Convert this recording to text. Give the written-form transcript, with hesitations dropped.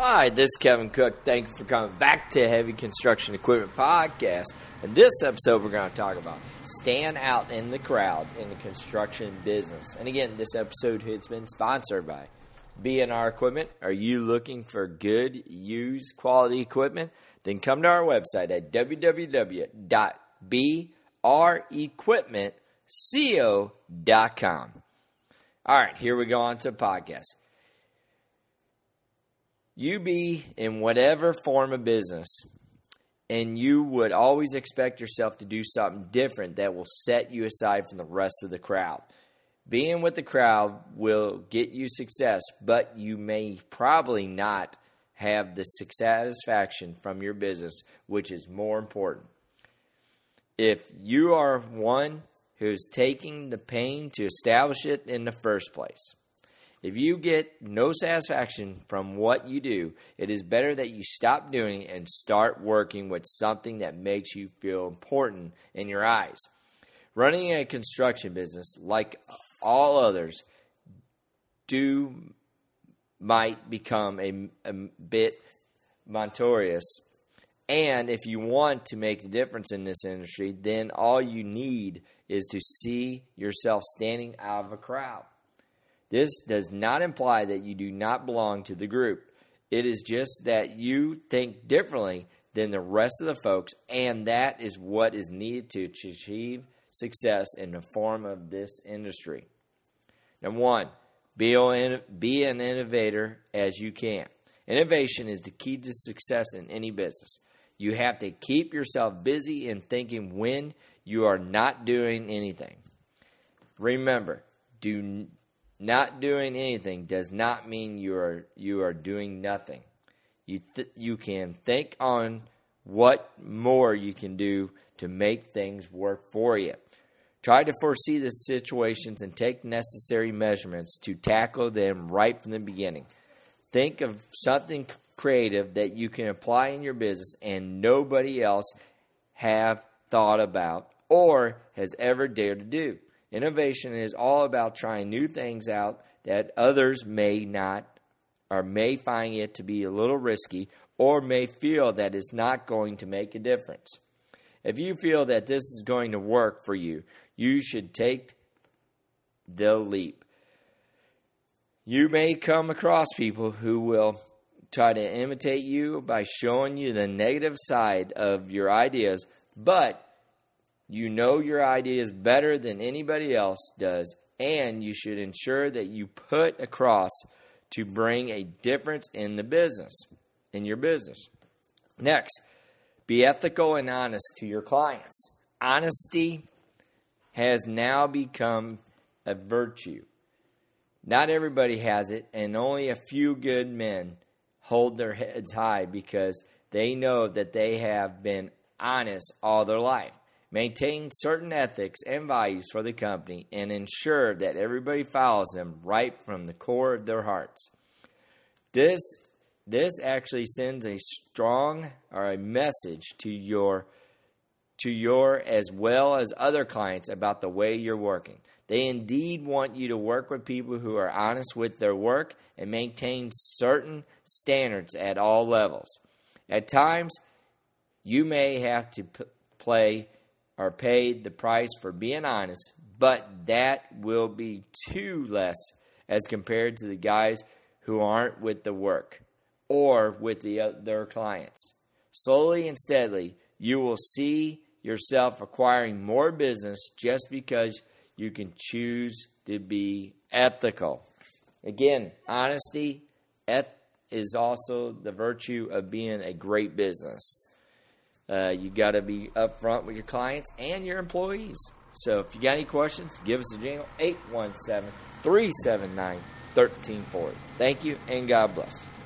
Hi, this is Kevin Cook. Thank you for coming back to Heavy Construction Equipment Podcast. In this episode, we're going to talk about stand out in the crowd in the construction business. And again, this episode has been sponsored by B&R Equipment. Are you looking for good, used, quality equipment? Then come to our website at www.brequipmentco.com. All right, here we go on to the podcast. You be in whatever form of business, and you would always expect yourself to do something different that will set you aside from the rest of the crowd. Being with the crowd will get you success, but you may probably not have the satisfaction from your business, which is more important. If you are one who's taking the pain to establish it in the first place, if you get no satisfaction from what you do, it is better that you stop doing it and start working with something that makes you feel important in your eyes. Running a construction business, like all others, might become a bit monotonous. And if you want to make a difference in this industry, then all you need is to see yourself standing out of a crowd. This does not imply that you do not belong to the group. It is just that you think differently than the rest of the folks, and that is what is needed to achieve success in the form of this industry. Number one, be an innovator as you can. Innovation is the key to success in any business. You have to keep yourself busy and thinking when you are not doing anything. Remember, not doing anything does not mean you are doing nothing. You can think on what more you can do to make things work for you. Try to foresee the situations and take necessary measurements to tackle them right from the beginning. Think of something creative that you can apply in your business and nobody else have thought about or has ever dared to do. Innovation is all about trying new things out that others may not, or may find it to be a little risky, or may feel that it's not going to make a difference. If you feel that this is going to work for you, you should take the leap. You may come across people who will try to imitate you by showing you the negative side of your ideas, but you know your idea is better than anybody else does, and you should ensure that you put across to bring a difference in your business. Next, be ethical and honest to your clients. Honesty has now become a virtue. Not everybody has it, and only a few good men hold their heads high because they know that they have been honest all their life. Maintain certain ethics and values for the company and ensure that everybody follows them right from the core of their hearts. This actually sends a strong or a message to your as well as other clients about the way you're working. They indeed want you to work with people who are honest with their work and maintain certain standards at all levels. At times, you may have to pay the price for being honest, but that will be too less as compared to the guys who aren't with the work or with their clients. Slowly and steadily, you will see yourself acquiring more business just because you can choose to be ethical. Again, honesty is also the virtue of being a great business. You got to be upfront with your clients and your employees. So if you got any questions, give us a jingle, 817-379-1340. Thank you, and God bless.